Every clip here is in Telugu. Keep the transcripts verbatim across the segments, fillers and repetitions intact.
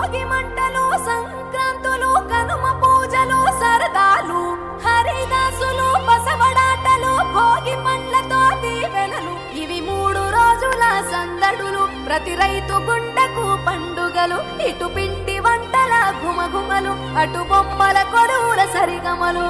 భోగి మంటలు సంక్రాంతులు కనుమ పూజలు సరదాలు హరిదాసులు బసవడాటలు భోగి పండ్లతో దీవెనలు ఇవి మూడు రోజుల సందడులు ప్రతి రైతు గుండెకు పండుగలు ఇటు పిండి వంటల గుమగుమలు అటు బొమ్మల కొడువుల సరిగమలు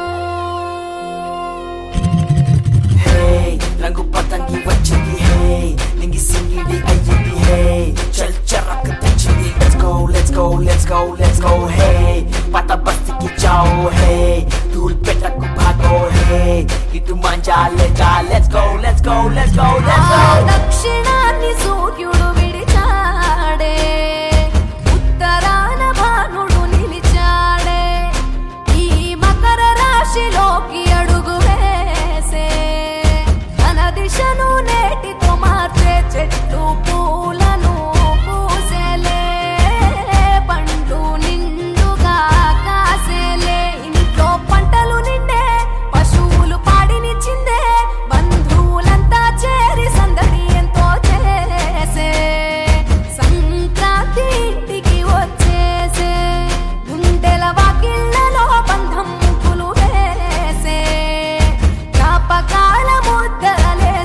రంగు పతంగి వచ్చింది హే నింగి సింగిడి అయ్యింది హే చల్ చరక్ తెచ్చింది let's go let's go let's go let's go హే పాత బస్తీకి జాओ హే ధూల్ పెట్టకు భాగో హే ఇటు మంజా లేజా let's go let's go let's go let's go దక్షిణాన్ని సూర్యుడు విడిచాడే ఉత్తరాన భానుడు నిలిచాడే ఈ మకర రాశిలోకి అడుగు వేసే దిశను నేటితో మార్చే చెట్టు పూలను పూసేలే పండ్లు నిండుగా కాసేలే ఇంట్లో పంటలు నిండే పశువులు పాడినిచ్చిందే బంధువులంతా చేరి సందడి ఎంతో చేసే సంక్రాంతి ఇంటికి వచ్చేసే గుండెల వాకిళ్లలో బంధం ముగ్గులు వేసే జ్ఞాపకాల ముద్దల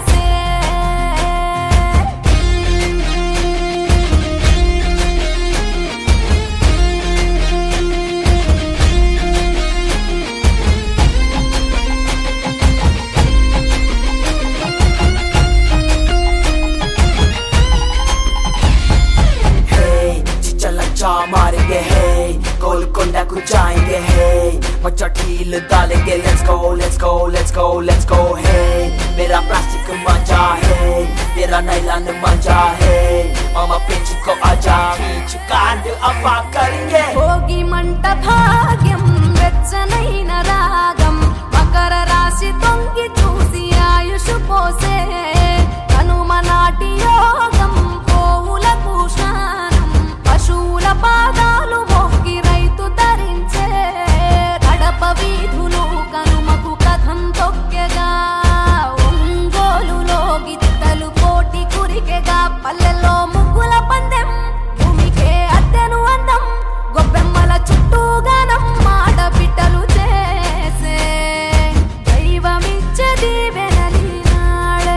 मारेंगे है गोलकोंडा को जाएंगे है मचा ढील डालेंगे let's go let's go let's go let's go है मेरा प्लास्टिक मजा है तेरा नायलॉन मजा है मामा पिंच को आजा खींच कांड अब करेंगे भोगी मंट भाग्यम వెచ్చనైన రాగం మకర రాశి తొంగి చూసి ఆయుష్ పోసే కనుమ నాటి యోగం పోవులకు శానం పశువుల పాదాలు మొక్కి రైతు ధరించే కడప వీధులు కనుమకు కథం తొక్కెగా ఒంగోలులో గిత్తలు కోటి కురికెగా పల్లెల్లో ముగ్గుల పందెం భూమికే అద్దెను అందం గొప్పెమ్మల చుట్టూ గానం ఆడబిడ్డలు చేసే దైవమిచ్చే దీవెనలి నాడే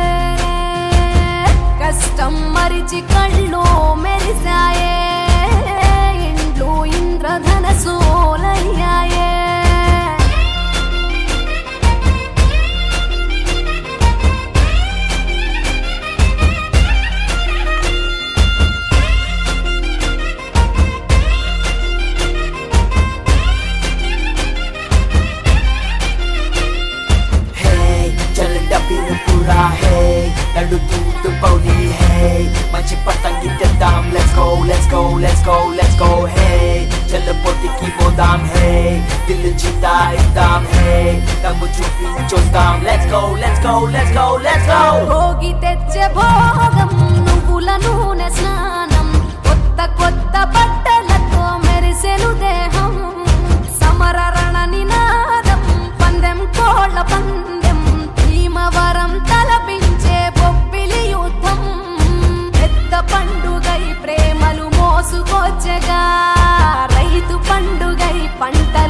కష్టం మరిచి కళ్ళు మెరిసాయే ఇండ్లు ఇంద్రధనసూలయ్యాయే Lalu tutup pauli hey Manci patang kita dam Let's go, let's go, let's go, let's go hey Telepoti ki modam hey Dil jita idam hey Kamu chupi chostam Let's go, let's go, let's go, let's go Bhogi తెచ్చే భోగం నువ్వుల నూనె స్నానం కొత్త కొత్త బట్టలతో మెరిసెను దేహం సమర రణ నినాదం పందెం కోళ్ళ పందెం భీమవరం తలపించే బొబ్బిలి యుద్ధం పెద్ద పండుగై ప్రేమలు మోసుకొచ్చగా రైతు పండుగై పంట